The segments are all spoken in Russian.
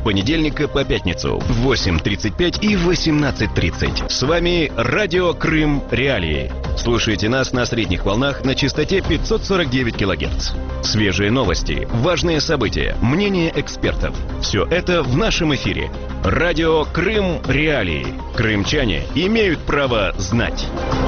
понедельника по пятницу в 8:35 и 18:30. С вами Радио Крым Реалии. Слушайте нас на средних волнах на частоте 549 кГц. Свежие новости, важные события, мнения экспертов. Все это в нашем эфире. Радио Крым Реалии. Крымчане имеют право знать.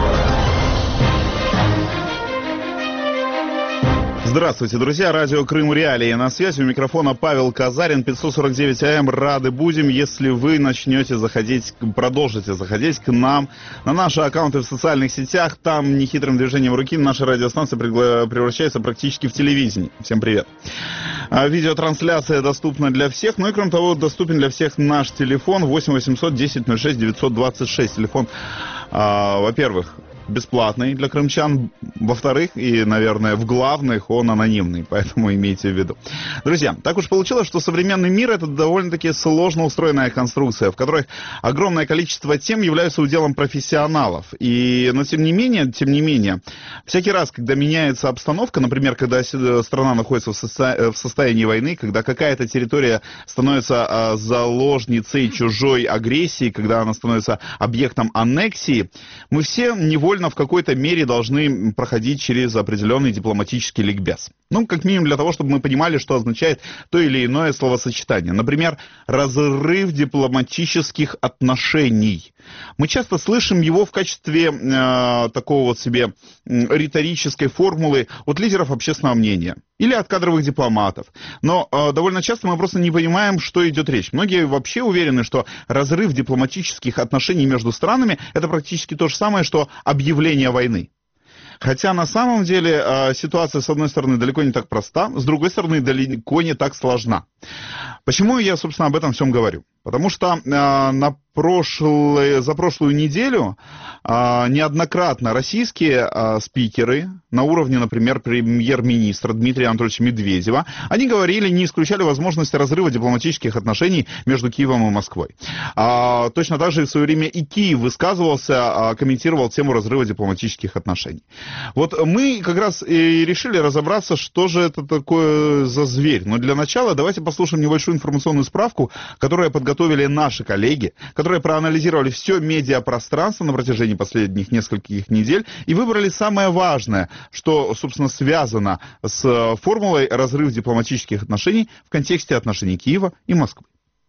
Здравствуйте, друзья. Радио Крым Реалии. На связи у микрофона Павел Казарин, 549 АМ. Рады будем, если вы продолжите заходить к нам на наши аккаунты в социальных сетях. Там нехитрым движением руки наша радиостанция превращается практически в телевидение. Всем привет. Видеотрансляция доступна для всех. Ну и кроме того, доступен для всех наш телефон 8 800 10 06 926. Телефон, во-первых, бесплатный для крымчан, во-вторых, и, наверное, в главных, он анонимный, поэтому имейте в виду. Друзья, так уж получилось, что современный мир — это довольно-таки сложно устроенная конструкция, в которой огромное количество тем являются уделом профессионалов. Но тем не менее, всякий раз, когда меняется обстановка, например, когда страна находится в состоянии войны, когда какая-то территория становится заложницей чужой агрессии, когда она становится объектом аннексии, мы все невольно в какой-то мере должны проходить через определенный дипломатический ликбез. Ну, как минимум для того, чтобы мы понимали, что означает то или иное словосочетание. Например, разрыв дипломатических отношений. Мы часто слышим его в качестве такого вот себе риторической формулы от лидеров общественного мнения или от кадровых дипломатов. Но довольно часто мы просто не понимаем, что идет речь. Многие вообще уверены, что разрыв дипломатических отношений между странами — это практически то же самое, что объявление войны. Хотя на самом деле ситуация, с одной стороны, далеко не так проста, с другой стороны, далеко не так сложна. Почему я, собственно, об этом всем говорю? Потому что за прошлую неделю неоднократно российские спикеры на уровне, например, премьер-министра Дмитрия Анатольевича Медведева, они говорили, не исключали возможности разрыва дипломатических отношений между Киевом и Москвой. Точно так же в свое время и Киев высказывался, комментировал тему разрыва дипломатических отношений. Вот мы как раз и решили разобраться, что же это такое за зверь. Но для начала давайте послушаем небольшую информационную справку, которую подготовили наши коллеги, которые проанализировали все медиапространство на протяжении последних нескольких недель и выбрали самое важное, что, собственно, связано с формулой разрыва дипломатических отношений в контексте отношений Киева и Москвы.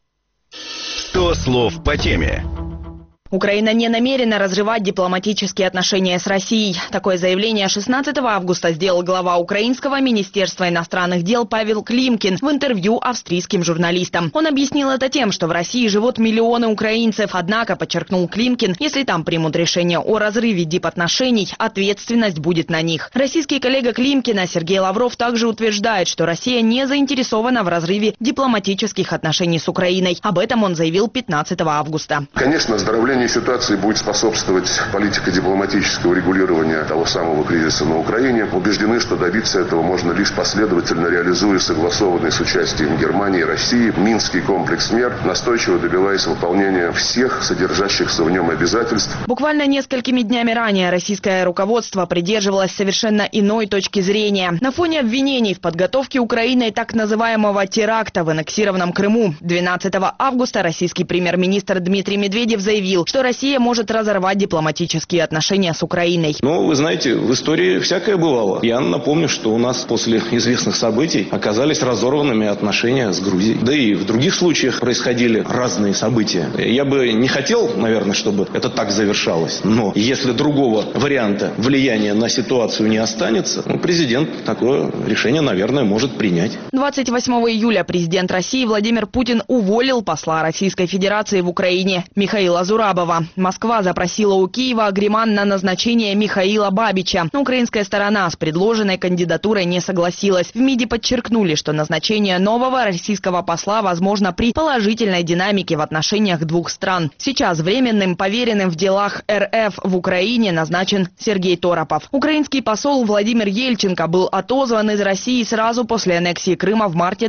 100 слов по теме. Украина не намерена разрывать дипломатические отношения с Россией. Такое заявление 16 августа сделал глава Украинского министерства иностранных дел Павел Климкин в интервью австрийским журналистам. Он объяснил это тем, что в России живут миллионы украинцев. Однако, подчеркнул Климкин, если там примут решение о разрыве дипотношений, ответственность будет на них. Российский коллега Климкина Сергей Лавров также утверждает, что Россия не заинтересована в разрыве дипломатических отношений с Украиной. Об этом он заявил 15 августа. Конечно, оздоровление ситуации будет способствовать политике дипломатического регулирования того самого кризиса на Украине. Убеждены, что добиться этого можно лишь последовательно реализуя согласованный с участием Германии и России Минский комплекс мер, настойчиво добиваясь выполнения всех содержащихся в нем обязательств. Буквально несколькими днями ранее российское руководство придерживалось совершенно иной точки зрения. На фоне обвинений в подготовке Украиной так называемого теракта в аннексированном Крыму 12 августа российский премьер-министр Дмитрий Медведев заявил, что Россия может разорвать дипломатические отношения с Украиной. Ну, вы знаете, в истории всякое бывало. Я напомню, что у нас после известных событий оказались разорванными отношения с Грузией. Да и в других случаях происходили разные события. Я бы не хотел, наверное, чтобы это так завершалось. Но если другого варианта влияния на ситуацию не останется, президент такое решение, наверное, может принять. 28 июля президент России Владимир Путин уволил посла Российской Федерации в Украине Михаила Зурабова. Москва запросила у Киева агреман на назначение Михаила Бабича. Но украинская сторона с предложенной кандидатурой не согласилась. В МИДе подчеркнули, что назначение нового российского посла возможно при положительной динамике в отношениях двух стран. Сейчас временным поверенным в делах РФ в Украине назначен Сергей Торопов. Украинский посол Владимир Ельченко был отозван из России сразу после аннексии Крыма в марте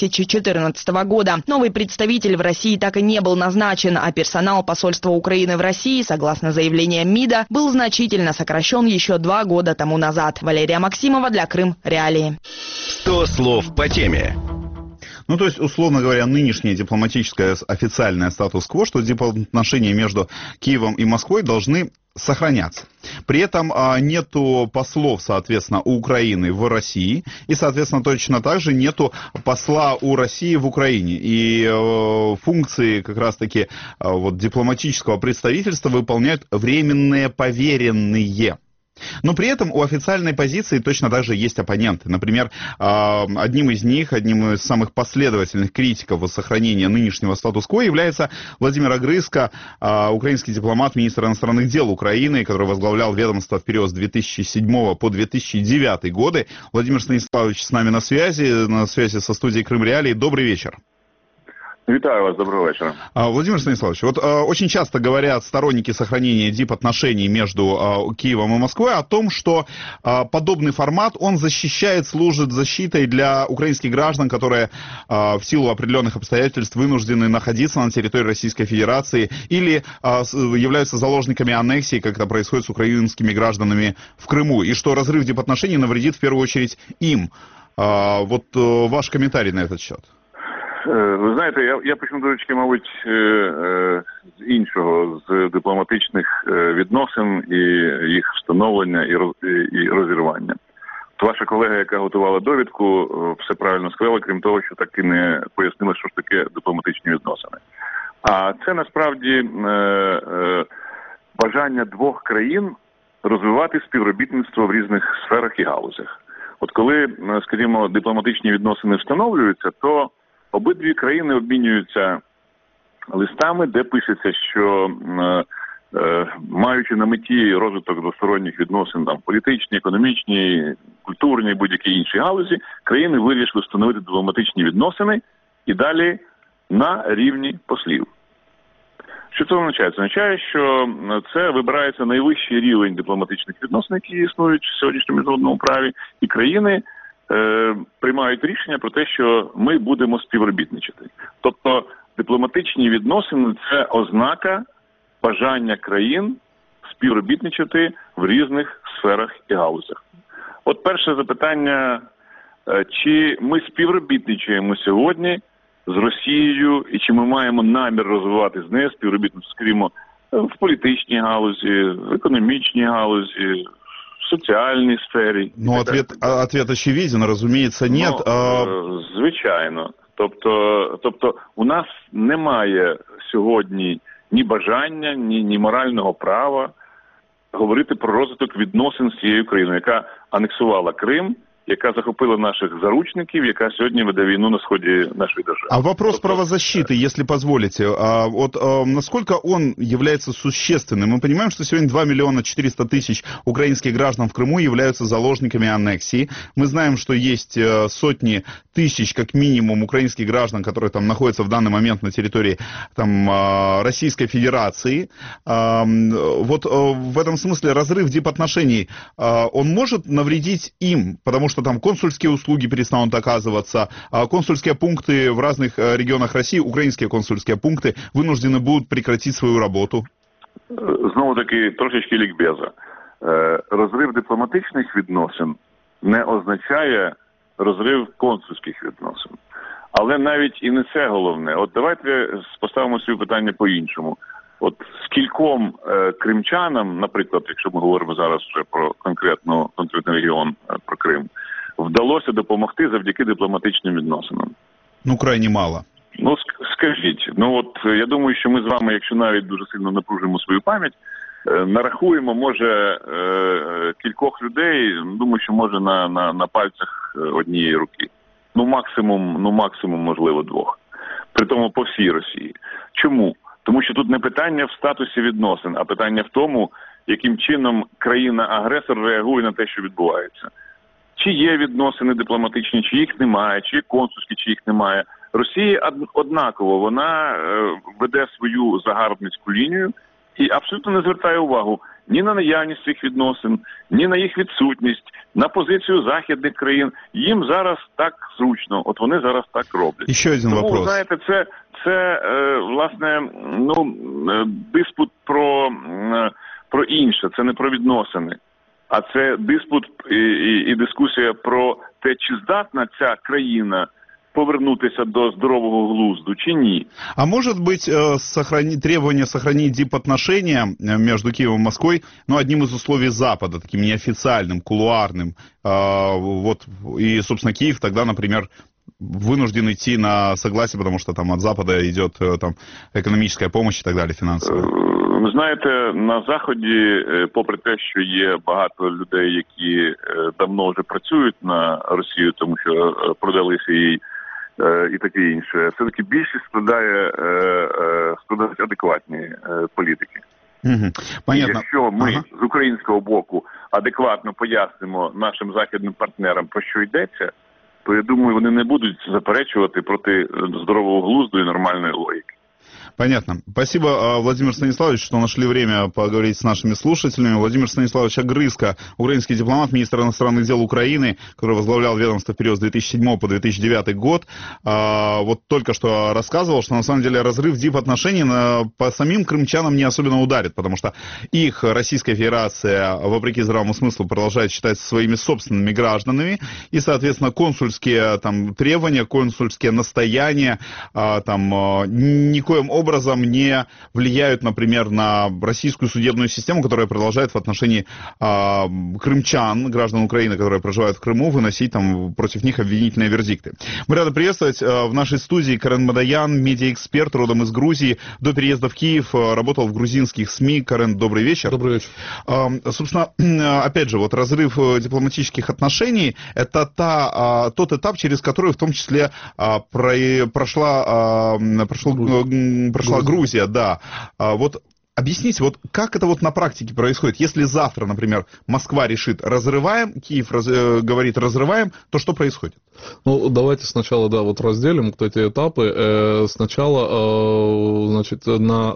2014 года. Новый представитель в России так и не был назначен, а персонал посольства Украины в России, согласно заявлениям МИДа, был значительно сокращен еще 2 года тому назад. Валерия Максимова для Крым Реалии. 100 слов по теме. Ну, то есть, условно говоря, нынешнее дипломатическое официальное статус-кво, что отношения между Киевом и Москвой должны сохраняться. При этом нету послов, соответственно, у Украины в России, и, соответственно, точно так же нету посла у России в Украине. И функции как раз-таки вот, дипломатического представительства выполняют временные поверенные. Но при этом у официальной позиции точно так же есть оппоненты. Например, одним из самых последовательных критиков сохранения нынешнего статус-кво является Владимир Огрызко, украинский дипломат, министр иностранных дел Украины, который возглавлял ведомство в период с 2007 по 2009 годы. Владимир Станиславович с нами на связи со студией Крым Реалии. Добрый вечер. Витаю вас, доброго вечера. Владимир Станиславович, вот очень часто говорят сторонники сохранения дипотношений между Киевом и Москвой о том, что подобный формат, он служит защитой для украинских граждан, которые в силу определенных обстоятельств вынуждены находиться на территории Российской Федерации или являются заложниками аннексии, как это происходит с украинскими гражданами в Крыму, и что разрыв дипотношений навредит в первую очередь им. Вот ваш комментарий на этот счет. Ви знаєте, я почну трошки, мабуть, з іншого, з дипломатичних відносин і їх встановлення і розірвання. Ваша колега, яка готувала довідку, все правильно сказала, крім того, що так і не пояснила, що ж таке дипломатичні відносини. А це насправді бажання двох країн розвивати співробітництво в різних сферах і галузях. От коли, скажімо, дипломатичні відносини встановлюються, то обидві країни обмінюються листами, де пишеться, що маючи на меті розвиток двосторонніх відносин, там, політичні, економічні, культурні, будь-які інші галузі, країни вирішили встановити дипломатичні відносини і далі на рівні послів. Що це означає? Це означає, що це вибирається найвищий рівень дипломатичних відносин, які існують в сьогоднішньому міжнародному праві, і країни приймають рішення про те, що ми будемо співробітничати. Тобто дипломатичні відносини – це ознака бажання країн співробітничати в різних сферах і галузях. От перше запитання, чи ми співробітничаємо сьогодні з Росією і чи ми маємо намір розвивати з нею співробітництво, скажімо, в політичній галузі, в економічній галузі, в соціальній сфері. Ну, ответ очевиден, разумеется, нет. Звичайно. Тобто у нас немає сьогодні ні бажання, ні морального права говорити про розвиток відносин з цією країною, яка анексувала Крим, яка захопила наших заручників, яка сегодня ведет войну на сходе нашей державы. А вопрос правозащиты, если позволите, насколько он является существенным? Мы понимаем, что сегодня 2 миллиона 400 тысяч украинских граждан в Крыму являются заложниками аннексии. Мы знаем, что есть сотни тысяч, как минимум, украинских граждан, которые там находятся в данный момент на территории там, Российской Федерации. Вот в этом смысле разрыв дипотношений, он может навредить им, потому что там консульские услуги перестанут оказываться, консульские пункты в разных регионах России, украинские консульские пункты вынуждены будут прекратить свою работу? Знову-таки, трошечки лікбеза. Розрив дипломатичних відносин не означає розрив консульських відносин. Але навіть і не це головне. От давайте поставимо собі питання по-іншому. От скільком кримчанам, наприклад, якщо ми говоримо зараз вже про конкретний регіон, про Крим, вдалося допомогти завдяки дипломатичним відносинам? Ну, крайне мало. Ну, скажіть. Ну, от я думаю, що ми з вами, якщо навіть дуже сильно напружимо свою пам'ять, нарахуємо, може, кількох людей, думаю, що може на пальцях однієї руки. Ну, максимум, можливо, двох. Притому по всій Росії. Чому? Тому що тут не питання в статусі відносин, а питання в тому, яким чином країна-агресор реагує на те, що відбувається. Чи є відносини дипломатичні, чи їх немає, чи є консульські, чи їх немає. Росія однаково, вона веде свою загарбницьку лінію і абсолютно не звертає увагу ні на наявність цих відносин, ні на їх відсутність, на позицію західних країн. Їм зараз так зручно, от вони зараз так роблять. Ще один вопрос. Тому, знаєте, це власне, диспут про інше, це не про відносини, а це диспут і дискусія про те, чи здатна ця країна повернутися до здорового глузду чи ні. А может быть, требование сохранить дипотношения между Киевом и Москвой, ну, одним из условий Запада, таким неофициальным, кулуарным, вот, и, собственно, Киев тогда, например, вынужден идти на согласие, потому что там от Запада идет там экономическая помощь и так далі, фінансова. Ви знаєте, на Заході, попри те, що є багато людей, які давно вже працюють на Росію, тому що продалися їй і таке інше, все-таки більшість складають адекватні політики. Понятно. Якщо ми з українського боку адекватно пояснимо нашим західним партнерам, про що йдеться, то, я думаю, вони не будуть заперечувати проти здорового глузду і нормальної логіки. Понятно. Спасибо, Владимир Станиславович, что нашли время поговорить с нашими слушателями. Владимир Станиславович Огрызко, украинский дипломат, министр иностранных дел Украины, который возглавлял ведомство в период с 2007 по 2009 год. Вот только что рассказывал, что на самом деле разрыв дипотношений по самим крымчанам не особенно ударит, потому что их Российская Федерация, вопреки здравому смыслу, продолжает считать своими собственными гражданами, и, соответственно, консульские там требования, консульские настояния там никоим образом не влияют, например, на российскую судебную систему, которая продолжает в отношении крымчан, граждан Украины, которые проживают в Крыму, выносить там против них обвинительные вердикты. Мы рады приветствовать в нашей студии Карен Мадаян, медиаэксперт, родом из Грузии, до переезда в Киев работал в грузинских СМИ. Карен, добрый вечер. Добрый вечер. Собственно, опять же, вот разрыв дипломатических отношений – это тот этап, через который в том числе прошла Грузия, да. Вот объясните, вот как это вот на практике происходит? Если завтра, например, Москва решит разрываем, Киев говорит разрываем, то что происходит? Ну, давайте сначала, да, вот разделим вот эти этапы. Сначала, значит,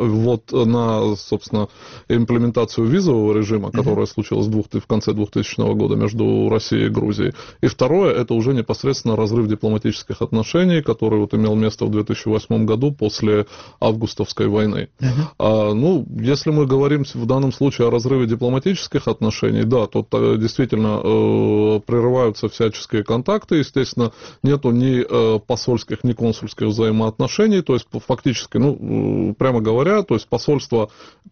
на, собственно, имплементацию визового режима, которая случилась в конце 2000 года между Россией и Грузией. И второе, это уже непосредственно разрыв дипломатических отношений, который вот имел место в 2008 году после августовской войны. Ну, если мы говорим в данном случае о разрыве дипломатических отношений, да, тут действительно прерываются всяческие контакты, естественно, нету ни посольских, ни консульских взаимоотношений, то есть фактически, ну, прямо говоря, то есть посольства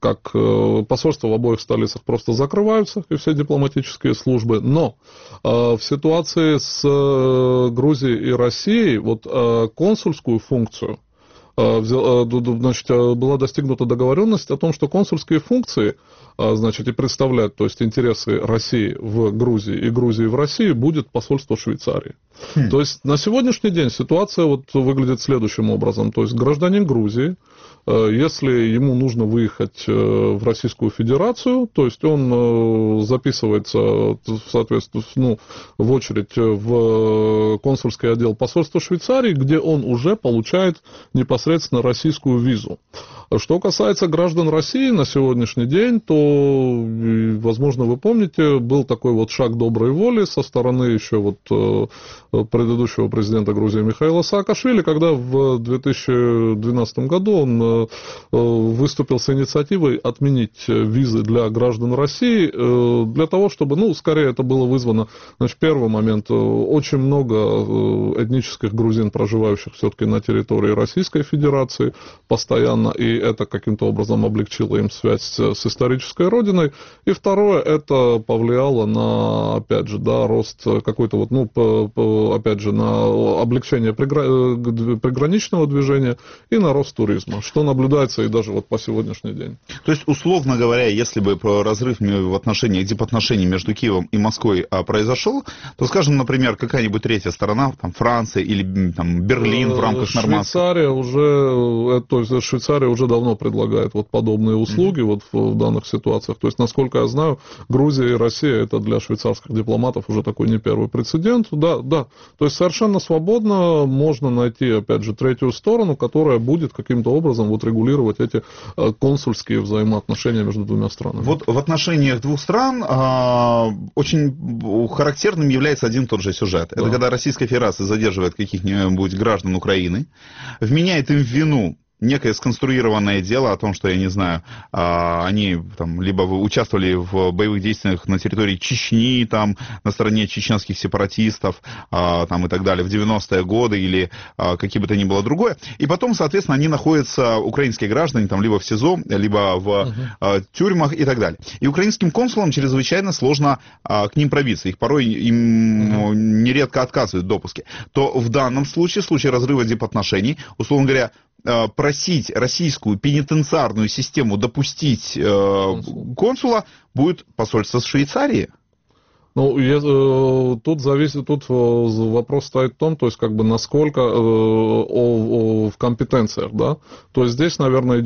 в обоих столицах просто закрываются, и все дипломатические службы, но в ситуации с Грузией и Россией вот консульскую функцию, значит, была достигнута договоренность о том, что консульские функции, значит, и представлять, то есть интересы России в Грузии и Грузии в России будет посольство Швейцарии. То есть на сегодняшний день ситуация вот выглядит следующим образом. То есть гражданин Грузии, если ему нужно выехать в Российскую Федерацию, то есть он записывается, соответственно, ну, в очередь в консульский отдел посольства Швейцарии, где он уже получает непосредственно российскую визу. Что касается граждан России на сегодняшний день, то, возможно, вы помните, был такой вот шаг доброй воли со стороны еще вот предыдущего президента Грузии Михаила Саакашвили, когда в 2012 году он выступил с инициативой отменить визы для граждан России для того, чтобы, ну, скорее это было вызвано, значит, первый момент, очень много этнических грузин, проживающих все-таки на территории Российской Федерации постоянно, и это каким-то образом облегчило им связь с исторической родиной. И второе, это повлияло на, опять же, да, рост какой-то вот, ну, опять же, на облегчение приграничного движения и на рост туризма, что наблюдается и даже вот по сегодняшний день. То есть, условно говоря, если бы разрыв в отношениях, дипотношений между Киевом и Москвой произошел, то, скажем, например, какая-нибудь третья сторона, там, Франция или там, Берлин в рамках нормандского... Швейцария уже давно предлагает вот подобные услуги вот в данных ситуациях. То есть, насколько я знаю, Грузия и Россия это для швейцарских дипломатов уже такой не первый прецедент. Да, да. То есть совершенно свободно можно найти, опять же, третью сторону, которая будет каким-то образом вот регулировать эти консульские взаимоотношения между двумя странами. Вот в отношениях двух стран очень характерным является один и тот же сюжет. Да. Это когда Российская Федерация задерживает каких-нибудь граждан Украины, вменяет им в вину некое сконструированное дело о том, что, я не знаю, они там либо участвовали в боевых действиях на территории Чечни, там, на стороне чеченских сепаратистов, там, и так далее, в 90-е годы, или какие бы то ни было другое. И потом, соответственно, они находятся, украинские граждане, там, либо в СИЗО, либо в тюрьмах и так далее. И украинским консулам чрезвычайно сложно к ним пробиться. Их порой им нередко отказывают в допуске. То в данном случае, в случае разрыва дипотношений, условно говоря, просить российскую пенитенциарную систему допустить консула будет посольство Швейцарии. Ну, тут вопрос стоит в том, то есть, как бы, насколько в компетенциях, да, то есть здесь, наверное,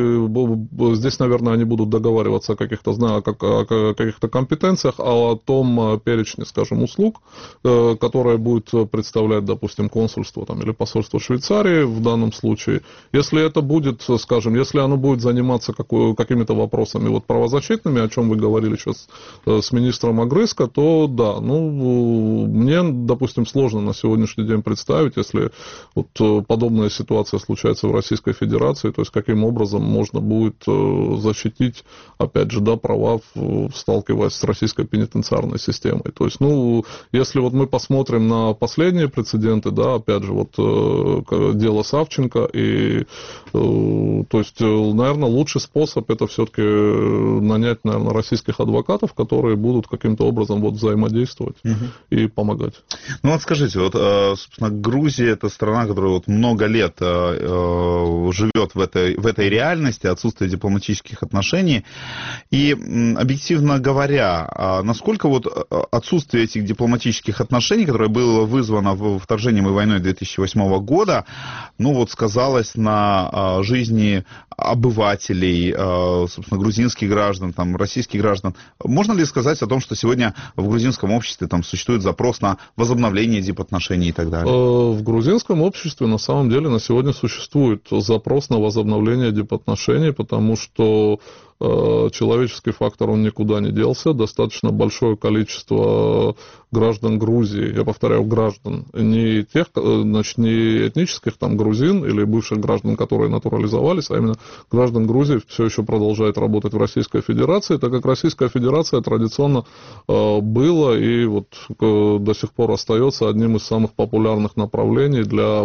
они будут договариваться о каких-то компетенциях, а о том перечне, скажем, услуг, которые будет представлять, допустим, консульство там, или посольство Швейцарии в данном случае. Если это будет, скажем, если оно будет заниматься какими-то вопросами вот правозащитными, о чем вы говорили сейчас с министром Огрызко, то да, мне, допустим, сложно на сегодняшний день представить, если вот подобная ситуация случается в Российской Федерации, то есть каким образом можно будет защитить, опять же, да, права, сталкиваясь с российской пенитенциарной системой. То есть, если вот мы посмотрим на последние прецеденты, да, опять же, вот дело Савченко, и, то есть, наверное, лучший способ это все-таки нанять, наверное, российских адвокатов, которые будут каким-то образом вот взаимодействовать и помогать. Ну вот скажите, вот, собственно, Грузия — это страна, которая вот много лет живет в этой реальности, отсутствие дипломатических отношений. И, объективно говоря, насколько вот отсутствие этих дипломатических отношений, которое было вызвано вторжением и войной 2008 года, ну вот сказалось на жизни обывателей, собственно, грузинских граждан, там, российских граждан. Можно ли сказать о том, что сегодня в грузинском обществе там существует запрос на возобновление дипотношений и так далее? В грузинском обществе на самом деле на сегодня существует запрос на возобновление дипотношений, потому что человеческий фактор, он никуда не делся. Достаточно большое количество граждан Грузии, я повторяю, граждан, не тех, значит, не этнических там грузин или бывших граждан, которые натурализовались, а именно граждан Грузии все еще продолжает работать в Российской Федерации, так как Российская Федерация традиционно была и вот до сих пор остается одним из самых популярных направлений для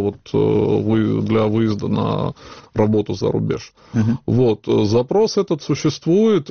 выезда на работу за рубеж. Вот. Запрос этот существует,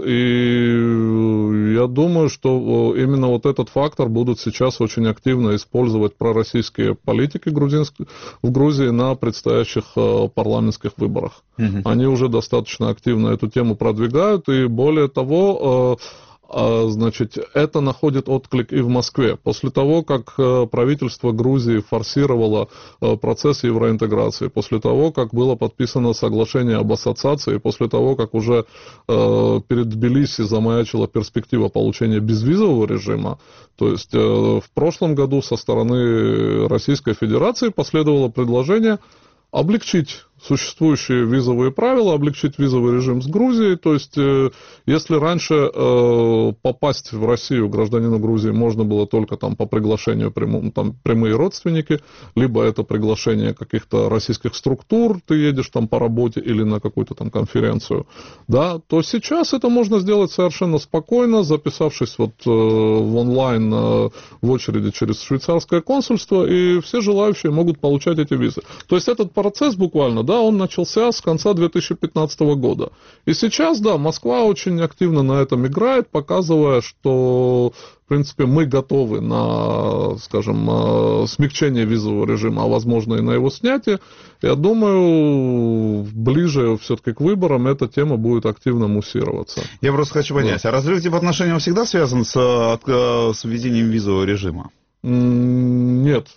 и я думаю, что именно вот этот фактор будут сейчас очень активно использовать пророссийские политики в Грузии на предстоящих парламентских выборах. Они уже достаточно активно эту тему продвигают, и более того, значит, это находит отклик и в Москве. После того, как правительство Грузии форсировало процесс евроинтеграции, после того, как было подписано соглашение об ассоциации, после того, как уже перед Тбилиси замаячила перспектива получения безвизового режима, то есть в прошлом году со стороны Российской Федерации последовало предложение облегчить существующие визовые правила, облегчить визовый режим с Грузией. То есть, если раньше попасть в Россию гражданину Грузии можно было только там, по приглашению там, прямые родственники, либо это приглашение каких-то российских структур, ты едешь там по работе или на какую-то там конференцию, да, то сейчас это можно сделать совершенно спокойно, записавшись вот в онлайн в очереди через швейцарское консульство, и все желающие могут получать эти визы. То есть, этот процесс буквально, да, он начался с конца 2015 года. И сейчас, да, Москва очень активно на этом играет, показывая, что, в принципе, мы готовы на, скажем, смягчение визового режима, а возможно и на его снятие. Я думаю, ближе все-таки к выборам эта тема будет активно муссироваться. Я просто хочу понять, а разрыв дипотношений всегда связан с введением визового режима? Нет,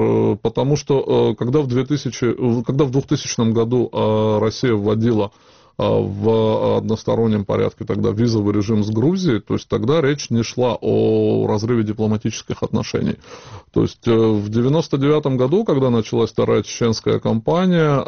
потому что когда в 2000 году Россия вводила в одностороннем порядке тогда визовый режим с Грузией, то есть тогда речь не шла о разрыве дипломатических отношений. То есть в 1999 году, когда началась вторая чеченская кампания,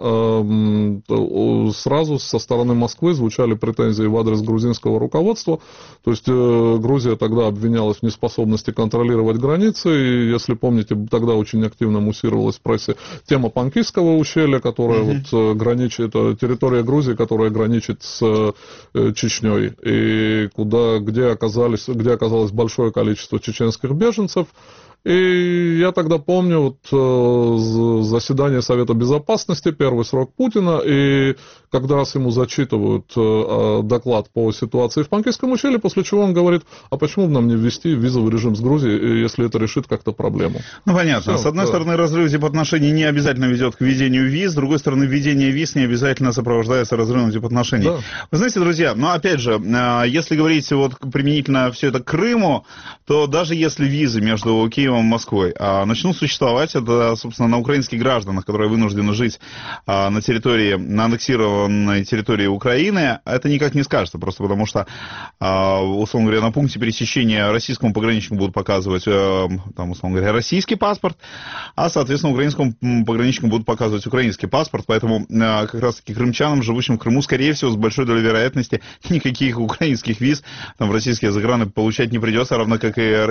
сразу со стороны Москвы звучали претензии в адрес грузинского руководства. То есть Грузия тогда обвинялась в неспособности контролировать границы, и, если помните, тогда очень активно муссировалась в прессе тема Панкисского ущелья, которая вот граничит, это территория Грузии, которая граничит с Чечней, и где оказалось большое количество чеченских беженцев. И я тогда помню заседание Совета Безопасности, первый срок Путина, и когда раз ему зачитывают доклад по ситуации в Панкисском ущелье, после чего он говорит, а почему бы нам не ввести визовый режим с Грузией, если это решит как-то проблему? Ну, понятно. С одной стороны, разрыв дипотношений не обязательно ведет к введению виз, с другой стороны, введение виз не обязательно сопровождается разрывом дипотношений. Да. Вы знаете, друзья, но опять же, если говорить вот применительно все это к Крыму, то даже если визы между Киевом и Москвой начнут существовать, это, собственно, на украинских гражданах, которые вынуждены жить на аннексированной территории Украины, это никак не скажется, просто потому что, условно говоря, на пункте пересечения российскому пограничнику будут показывать, там, условно говоря, российский паспорт, а, соответственно, украинскому пограничнику будут показывать украинский паспорт, поэтому как раз-таки крымчанам, живущим в Крыму, скорее всего, с большой долей вероятности, никаких украинских виз там в российские заграны получать не придется, равно как и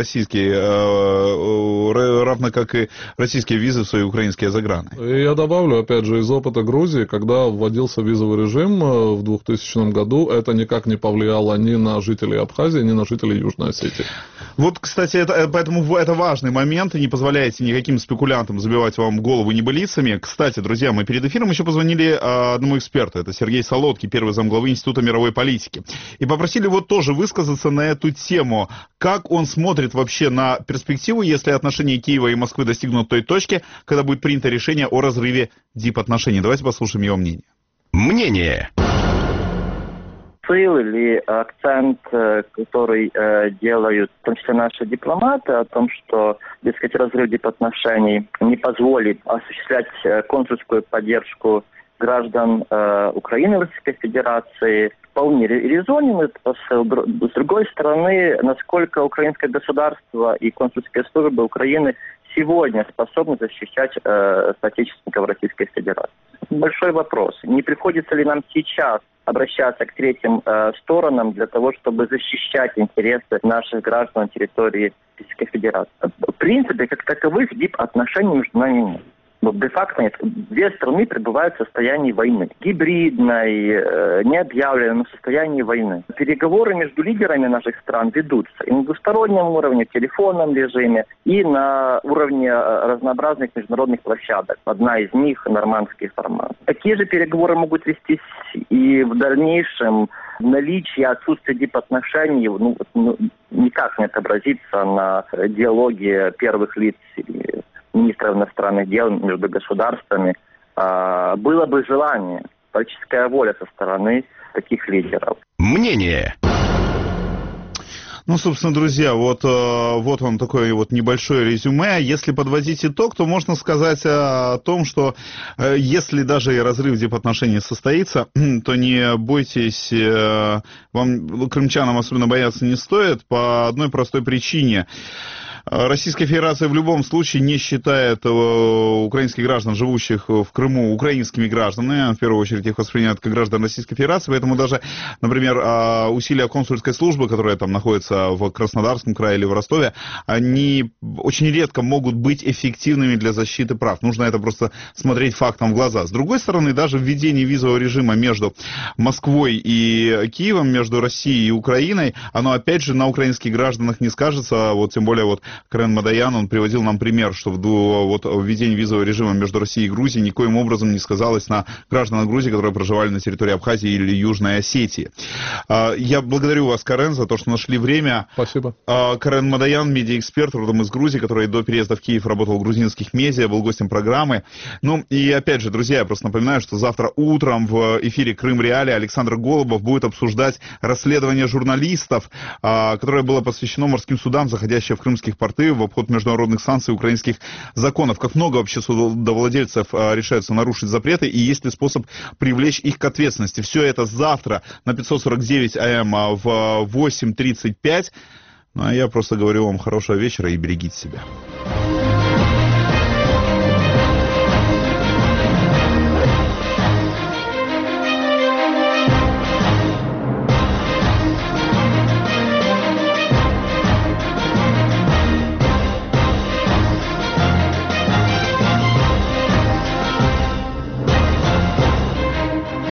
российские визы в свои украинские заграны. И я добавлю, опять же, из опыта Грузии, когда вводился визовый режим в 2000 году, это никак не повлияло ни на жителей Абхазии, ни на жителей Южной Осетии. Вот, кстати, поэтому это важный момент, и не позволяйте никаким спекулянтам забивать вам голову небылицами. Кстати, друзья, мы перед эфиром еще позвонили одному эксперту, это Сергей Солодкий, первый замглавы Института мировой политики, и попросили его тоже высказаться на эту тему, как он смотрит вообще на перспективу, если отношения Киева и Москвы достигнут той точки, когда будет принято решение о разрыве дипотношений. Давайте послушаем его мнение. Мнение. Или акцент, который делают, в том числе наши дипломаты, о том, что, дескать, разрыв дипотношений не позволит осуществлять консульскую поддержку граждан Украины в Российской Федерации, вполне резонен этот посыл. С другой стороны, насколько украинское государство и консульские службы Украины сегодня способны защищать соотечественников Российской Федерации? Большой вопрос. Не приходится ли нам сейчас обращаться к третьим сторонам для того, чтобы защищать интересы наших граждан на территории Российской Федерации? В принципе, как таковых дипотношений между нами нет. Но де-факто нет. Две страны пребывают в состоянии войны. Гибридной, необъявленной, в состоянии войны. Переговоры между лидерами наших стран ведутся и на двустороннем уровне, в телефонном режиме, и на уровне разнообразных международных площадок. Одна из них – нормандский формат. Такие же переговоры могут вестись и в дальнейшем. Наличие, отсутствие дипотношений никак не отобразится на диалоге первых лиц или министров иностранных дел между государствами. Было бы желание, политическая воля со стороны таких лидеров. Мнение. Ну, собственно, друзья, вот он такой вот небольшое резюме. Если подводить итог, то можно сказать о том, что если даже и разрыв дипотношений состоится, то не бойтесь, вам, крымчанам, особенно бояться не стоит по одной простой причине. Российская Федерация в любом случае не считает украинских граждан, живущих в Крыму, украинскими гражданами. В первую очередь их воспринимают как граждан Российской Федерации. Поэтому даже, например, усилия консульской службы, которая там находится в Краснодарском крае или в Ростове, они очень редко могут быть эффективными для защиты прав. Нужно это просто смотреть фактом в глаза. С другой стороны, даже введение визового режима между Москвой и Киевом, между Россией и Украиной, оно опять же на украинских гражданах не скажется. Вот тем более вот Карен Мадоян, он приводил нам пример, что введение визового режима между Россией и Грузией никоим образом не сказалось на гражданах Грузии, которые проживали на территории Абхазии или Южной Осетии. Я благодарю вас, Карен, за то, что нашли время. Спасибо. Карен Мадоян, медиаэксперт, родом из Грузии, который до переезда в Киев работал в грузинских медиа, был гостем программы. Ну и опять же, друзья, я просто напоминаю, что завтра утром в эфире «Крым Реалии» Александр Голубов будет обсуждать расследование журналистов, которое было посвящено морским судам, заходящим в крымских порты в обход международных санкций украинских законов. Как много вообще судовладельцев решаются нарушить запреты, и есть ли способ привлечь их к ответственности? Все это завтра на 549 АМ в 8:35. Ну, а я просто говорю вам хорошего вечера и берегите себя.